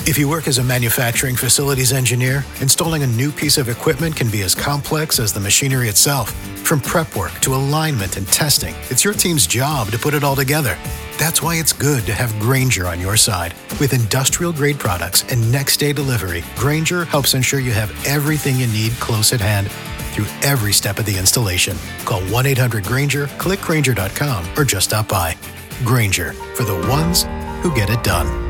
If you work as a manufacturing facilities engineer, installing a new piece of equipment can be as complex as the machinery itself. From prep work to alignment and testing, it's your team's job to put it all together. That's why it's good to have Grainger on your side. With industrial-grade products and next-day delivery, Grainger helps ensure you have everything you need close at hand through every step of the installation. Call 1-800-GRAINGER, click Grainger.com, or just stop by. Grainger, for the ones who get it done.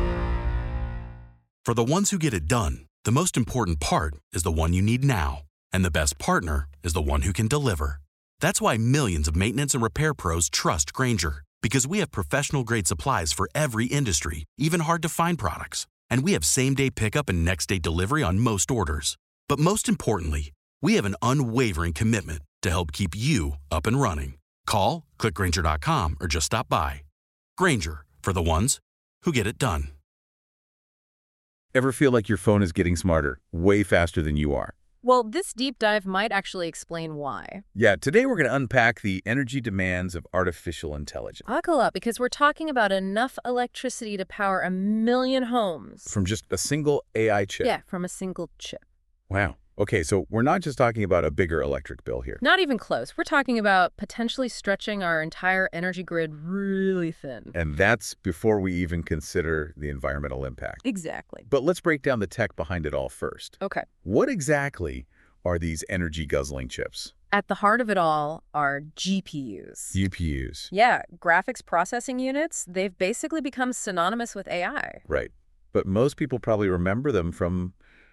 For the ones who get it done, the most important part is the one you need now. And the best partner is the one who can deliver. That's why millions of maintenance and repair pros trust Grainger. Because we have professional-grade supplies for every industry, even hard-to-find products. And we have same-day pickup and next-day delivery on most orders. But most importantly, we have an unwavering commitment to help keep you up and running. Call, click Grainger.com, or just stop by. Grainger, for the ones who get it done. Ever feel like your phone is getting smarter, way faster than you are? Well, this deep dive might actually explain why. Yeah, today we're going to unpack the energy demands of artificial intelligence. Buckle up, because we're talking about enough electricity to power 1 million homes. From just a single AI chip. Yeah, from a single chip. Wow. Okay, so we're not just talking about a bigger electric bill here. Not even close. We're talking about potentially stretching our entire energy grid really thin. And that's before we even consider the environmental impact. Exactly. But let's break down the tech behind it all first. Okay. What exactly are these energy-guzzling chips? At the heart of it all are GPUs. GPUs. Yeah, graphics processing units. They've basically become synonymous with AI. Right. But most people probably remember them from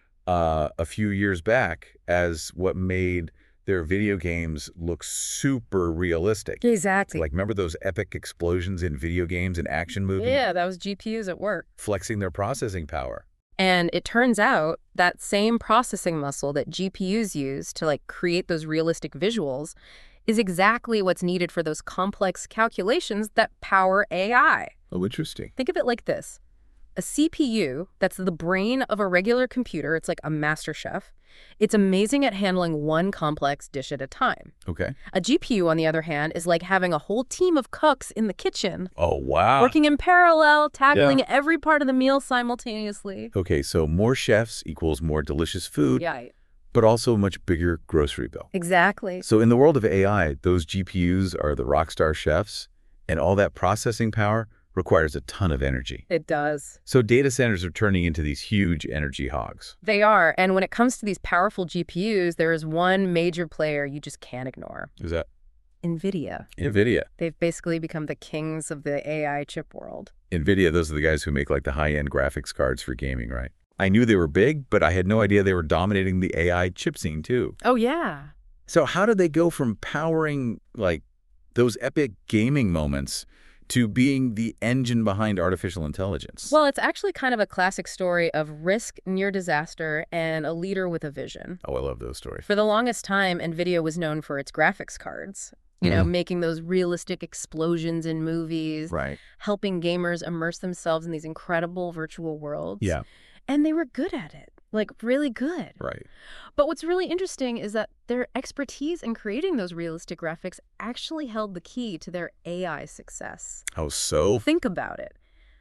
a few years back as what made their video games look super realistic. Exactly. Like, remember those epic explosions in video games and action movies? Yeah, that was GPUs at work. Flexing their processing power. And it turns out that same processing muscle that GPUs use to create those realistic visuals is exactly what's needed for those complex calculations that power AI. Oh, interesting. Think of it like this. A CPU, that's the brain of a regular computer, it's like a master chef. It's amazing at handling one complex dish at a time. Okay. A GPU, on the other hand, is like having a whole team of cooks in the kitchen. Oh, wow. Working in parallel, tackling every part of the meal simultaneously. Okay, so more chefs equals more delicious food, Yeah. but also a much bigger grocery bill. Exactly. So in the world of AI, those GPUs are the rock star chefs, and all that processing power requires a ton of energy. It does. So data centers are turning into these huge energy hogs. They are. And when it comes to these powerful GPUs, there is one major player you just can't ignore. Who's that? NVIDIA. NVIDIA. They've basically become the kings of the AI chip world. NVIDIA, those are the guys who make the high-end graphics cards for gaming, right? I knew they were big, but I had no idea they were dominating the AI chip scene too. Oh, yeah. So how did they go from powering those epic gaming moments to being the engine behind artificial intelligence? Well, it's actually kind of a classic story of risk, near disaster, and a leader with a vision. Oh, I love those stories. For the longest time, NVIDIA was known for its graphics cards. Making those realistic explosions in movies. Right. Helping gamers immerse themselves in these incredible virtual worlds. Yeah. And they were good at it. Really good. Right. But what's really interesting is that their expertise in creating those realistic graphics actually held the key to their AI success. How so? Think about it.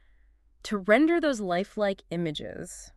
To render those lifelike images,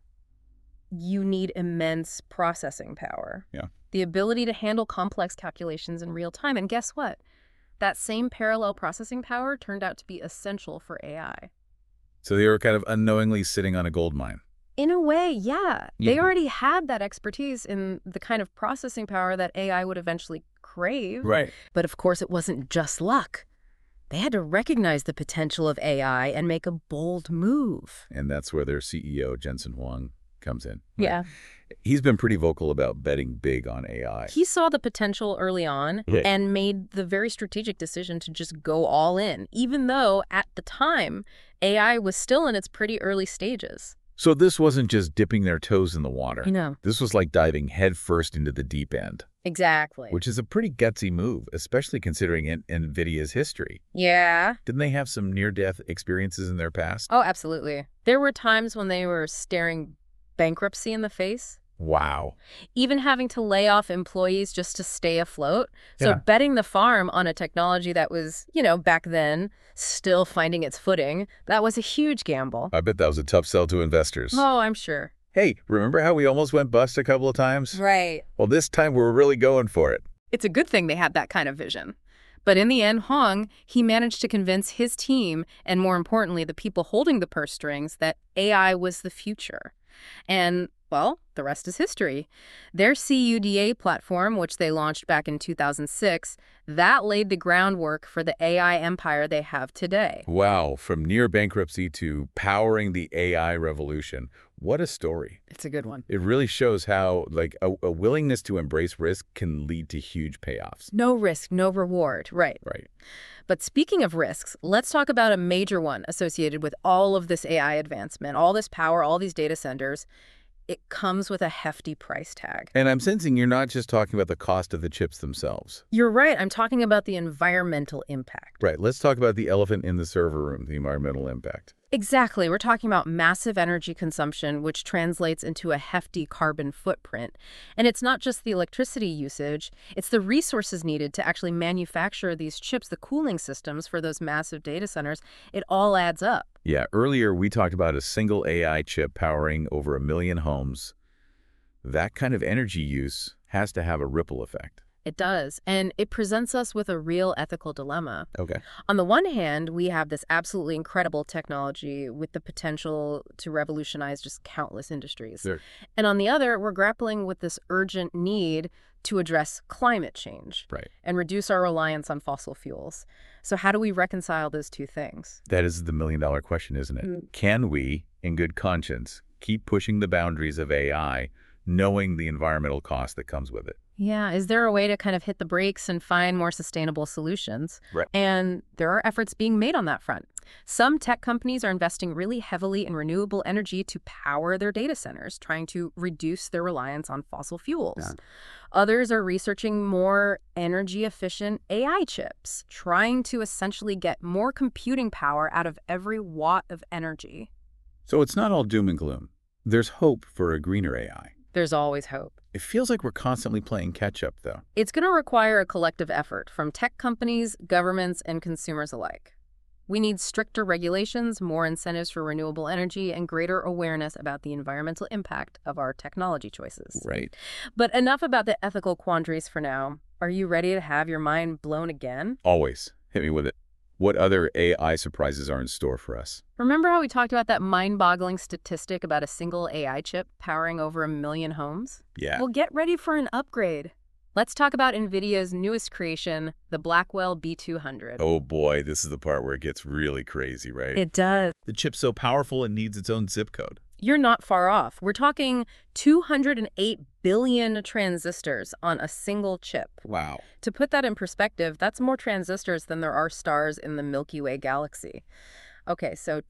you need immense processing power. Yeah. The ability to handle complex calculations in real time. And guess what? That same parallel processing power turned out to be essential for AI. So they were kind of unknowingly sitting on a gold mine. In a way, yeah. Yeah. They already had that expertise in the kind of processing power that AI would eventually crave. Right. But of course, it wasn't just luck. They had to recognize the potential of AI and make a bold move. And that's where their CEO, Jensen Huang, comes in. Right? Yeah. He's been pretty vocal about betting big on AI. He saw the potential early on and made the very strategic decision to just go all in, even though at the time, AI was still in its pretty early stages. So this wasn't just dipping their toes in the water. I know. This was like diving headfirst into the deep end. Exactly. Which is a pretty gutsy move, especially considering NVIDIA's history. Yeah. Didn't they have some near-death experiences in their past? Oh, absolutely. There were times when they were staring bankruptcy in the face. Wow. even having to lay off employees just to stay afloat. So Yeah. betting the farm on a technology that was, back then, still finding its footing, that was a huge gamble. I bet that was a tough sell to investors. Oh, I'm sure. Hey, remember how we almost went bust a couple of times? Right. Well, this time we're really going for it. It's a good thing they had that kind of vision. But in the end, Hong, he managed to convince his team, and more importantly, the people holding the purse strings, that AI was the future. And, well, the rest is history. Their CUDA platform, which they launched back in 2006, that laid the groundwork for the AI empire they have today. Wow, from near bankruptcy to powering the AI revolution. What a story. It's a good one. It really shows how, a willingness to embrace risk can lead to huge payoffs. No risk, no reward. Right. Right. But speaking of risks, let's talk about a major one associated with all of this AI advancement, all this power, all these data centers. It comes with a hefty price tag. And I'm sensing you're not just talking about the cost of the chips themselves. You're right. I'm talking about the environmental impact. Right. Let's talk about the elephant in the server room, the environmental impact. Exactly. We're talking about massive energy consumption, which translates into a hefty carbon footprint. And it's not just the electricity usage, it's the resources needed to actually manufacture these chips, the cooling systems for those massive data centers. It all adds up. Yeah, earlier we talked about a single AI chip powering over 1 million homes. That kind of energy use has to have a ripple effect. It does. And it presents us with a real ethical dilemma. Okay. On the one hand, we have this absolutely incredible technology with the potential to revolutionize just countless industries. Sure. And on the other, we're grappling with this urgent need to address climate change Right. and reduce our reliance on fossil fuels. So how do we reconcile those two things? That is the million-dollar question, isn't it? Can we, in good conscience, keep pushing the boundaries of AI, knowing the environmental cost that comes with it? Yeah, is there a way to kind of hit the brakes and find more sustainable solutions? Right. And there are efforts being made on that front. Some tech companies are investing really heavily in renewable energy to power their data centers, trying to reduce their reliance on fossil fuels. Yeah. Others are researching more energy-efficient AI chips, trying to essentially get more computing power out of every watt of energy. So it's not all doom and gloom. There's hope for a greener AI. There's always hope. It feels like we're constantly playing catch-up, though. It's going to require a collective effort from tech companies, governments, and consumers alike. We need stricter regulations, more incentives for renewable energy, and greater awareness about the environmental impact of our technology choices. Right. But enough about the ethical quandaries for now. Are you ready to have your mind blown again? Always. Hit me with it. What other AI surprises are in store for us? Remember how we talked about that mind-boggling statistic about a single AI chip powering over 1 million homes? Yeah. Well, get ready for an upgrade. Let's talk about NVIDIA's newest creation, the Blackwell B200. Oh boy, this is the part where it gets really crazy, right? It does. The chip's so powerful it needs its own zip code. You're not far off. We're talking 208 billion transistors on a single chip. Wow. To put that in perspective, that's more transistors than there are stars in the Milky Way galaxy. Okay, so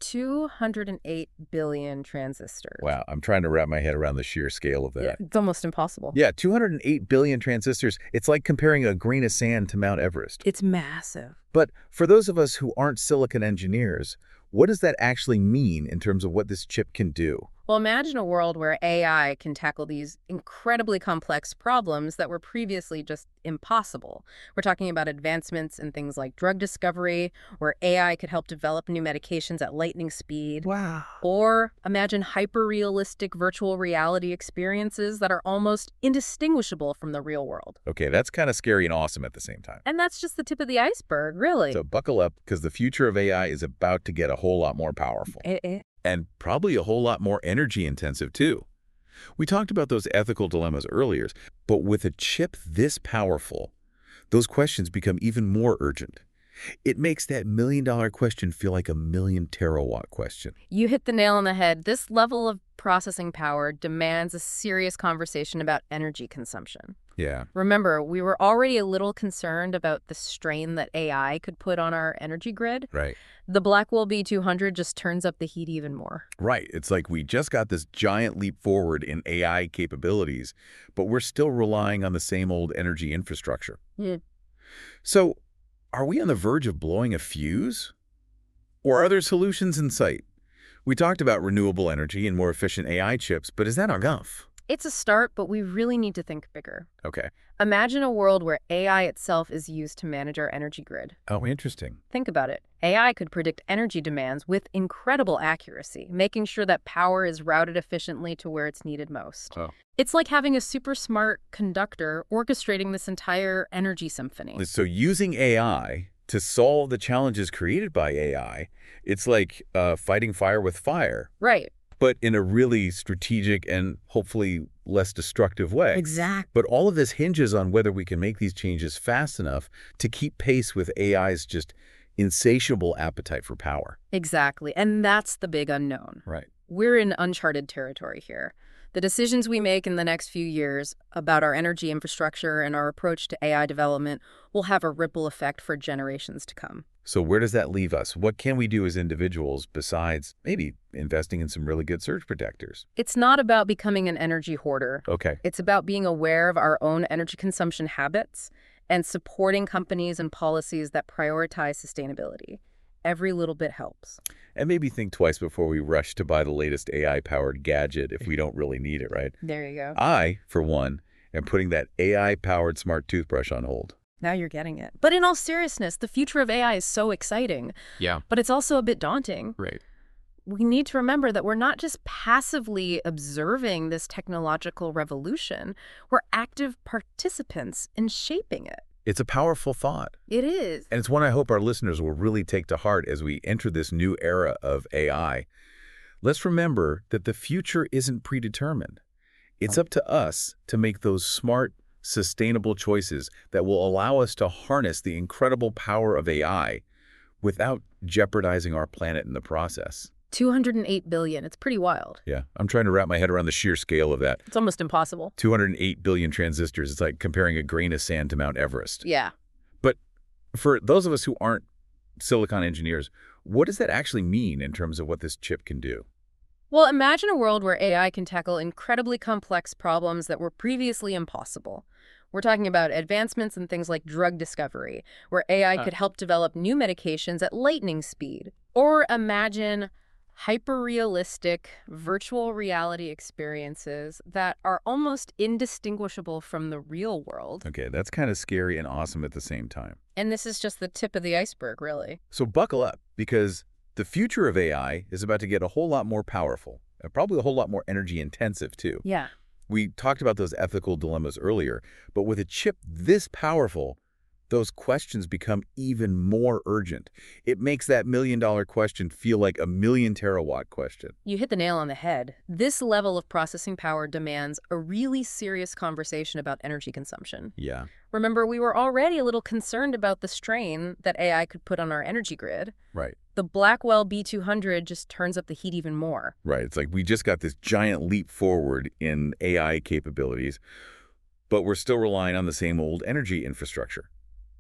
208 billion transistors. Wow, I'm trying to wrap my head around the sheer scale of that. Yeah, it's almost impossible. Yeah, 208 billion transistors. It's like comparing a grain of sand to Mount Everest. It's massive. But for those of us who aren't silicon engineers, what does that actually mean in terms of what this chip can do? Well, imagine a world where AI can tackle these incredibly complex problems that were previously just impossible. We're talking about advancements in things like drug discovery, where AI could help develop new medications at lightning speed. Wow. Or imagine hyper-realistic virtual reality experiences that are almost indistinguishable from the real world. Okay, that's kind of scary and awesome at the same time. And that's just the tip of the iceberg, really. So buckle up, because the future of AI is about to get a whole lot more powerful. And probably a whole lot more energy intensive, too. We talked about those ethical dilemmas earlier, but with a chip this powerful, those questions become even more urgent. It makes that million-dollar question feel like a million terawatt question. You hit the nail on the head. This level of processing power demands a serious conversation about energy consumption. Yeah. Remember, we were already a little concerned about the strain that AI could put on our energy grid. Right. The Blackwell B200 just turns up the heat even more. Right. It's like we just got this giant leap forward in AI capabilities, but we're still relying on the same old energy infrastructure. Yeah. So, are we on the verge of blowing a fuse? Or are there solutions in sight? We talked about renewable energy and more efficient AI chips, but is that enough? It's a start, but we really need to think bigger. Okay. Imagine a world where AI itself is used to manage our energy grid. Oh, interesting. Think about it. AI could predict energy demands with incredible accuracy, making sure that power is routed efficiently to where it's needed most. Oh. It's like having a super smart conductor orchestrating this entire energy symphony. So using AI to solve the challenges created by AI, it's like fighting fire with fire. Right. But in a really strategic and hopefully less destructive way. Exactly. But all of this hinges on whether we can make these changes fast enough to keep pace with AI's just insatiable appetite for power. Exactly. And that's the big unknown. Right. We're in uncharted territory here. The decisions we make in the next few years about our energy infrastructure and our approach to AI development will have a ripple effect for generations to come. So where does that leave us? What can we do as individuals besides maybe investing in some really good surge protectors? It's not about becoming an energy hoarder. Okay. It's about being aware of our own energy consumption habits and supporting companies and policies that prioritize sustainability. Every little bit helps. And maybe think twice before we rush to buy the latest AI-powered gadget if we don't really need it, right? There you go. I, for one, am putting that AI-powered smart toothbrush on hold. Now you're getting it. But in all seriousness, the future of AI is so exciting. Yeah. But it's also a bit daunting. Right. We need to remember that we're not just passively observing this technological revolution. We're active participants in shaping it. It's a powerful thought. It is. And it's one I hope our listeners will really take to heart as we enter this new era of AI. Let's remember that the future isn't predetermined. It's up to us to make those smart, sustainable choices that will allow us to harness the incredible power of AI without jeopardizing our planet in the process. 208 billion. It's pretty wild. Yeah, I'm trying to wrap my head around the sheer scale of that. It's almost impossible. 208 billion transistors. It's like comparing a grain of sand to Mount Everest. Yeah. But for those of us who aren't silicon engineers, what does that actually mean in terms of what this chip can do? Well, imagine a world where AI can tackle incredibly complex problems that were previously impossible. We're talking about advancements in things like drug discovery, where AI could help develop new medications at lightning speed. Or imagine hyper-realistic virtual reality experiences that are almost indistinguishable from the real world. Okay, that's kind of scary and awesome at the same time. And this is just the tip of the iceberg, really. So buckle up, because the future of AI is about to get a whole lot more powerful, and probably a whole lot more energy intensive too. Yeah. We talked about those ethical dilemmas earlier, but with a chip this powerful, those questions become even more urgent. It makes that million-dollar question feel like a million-terawatt question. You hit the nail on the head. This level of processing power demands a really serious conversation about energy consumption. Yeah. Remember, we were already a little concerned about the strain that AI could put on our energy grid. Right. The Blackwell B200 just turns up the heat even more. Right. It's like we just got this giant leap forward in AI capabilities, but we're still relying on the same old energy infrastructure.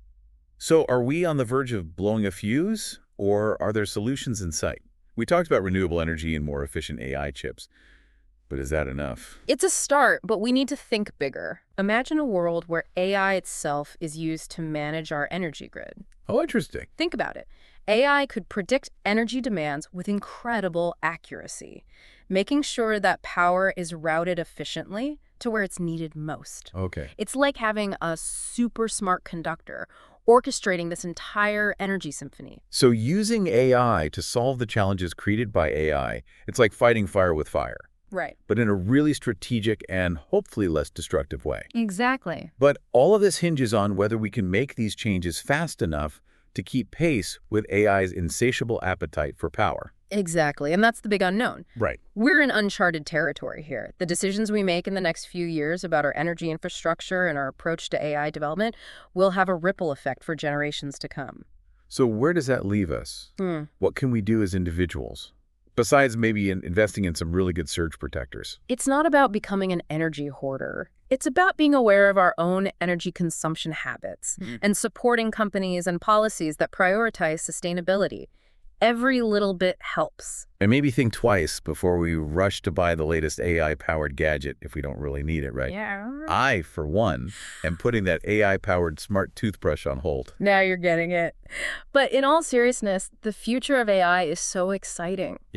So are we on the verge of blowing a fuse, or are there solutions in sight? We talked about renewable energy and more efficient AI chips, but is that enough? It's a start, but we need to think bigger. Imagine a world where AI itself is used to manage our energy grid. Oh, interesting. Think about it. AI could predict energy demands with incredible accuracy, making sure that power is routed efficiently to where it's needed most. Okay. It's like having a super smart conductor orchestrating this entire energy symphony. So using AI to solve the challenges created by AI, it's like fighting fire with fire. Right. But in a really strategic and hopefully less destructive way. Exactly. But all of this hinges on whether we can make these changes fast enough to keep pace with AI's insatiable appetite for power. Exactly, and that's the big unknown. Right. We're in uncharted territory here. The decisions we make in the next few years about our energy infrastructure and our approach to AI development will have a ripple effect for generations to come. So where does that leave us? What can we do as individuals? Besides maybe investing in some really good surge protectors. It's not about becoming an energy hoarder. It's about being aware of our own energy consumption habits and supporting companies and policies that prioritize sustainability. Every little bit helps. And maybe think twice before we rush to buy the latest AI-powered gadget if we don't really need it, right? Yeah. I, for one, am putting that AI-powered smart toothbrush on hold. Now you're getting it. But in all seriousness, the future of AI is so exciting. Yeah,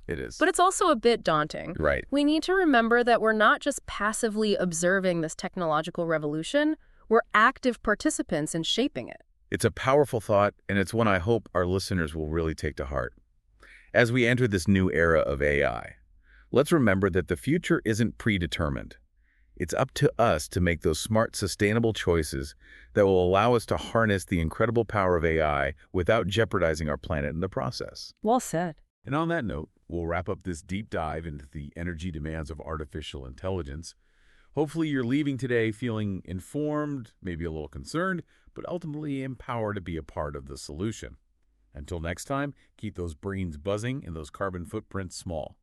It is. But it's also a bit daunting. Right. We need to remember that we're not just passively observing this technological revolution, we're active participants in shaping it. It's a powerful thought, and it's one I hope our listeners will really take to heart. As we enter this new era of AI, let's remember that the future isn't predetermined. It's up to us to make those smart, sustainable choices that will allow us to harness the incredible power of AI without jeopardizing our planet in the process. Well said. And on that note, we'll wrap up this deep dive into the energy demands of artificial intelligence. Hopefully you're leaving today feeling informed, maybe a little concerned, but ultimately empowered to be a part of the solution. Until next time, keep those brains buzzing and those carbon footprints small.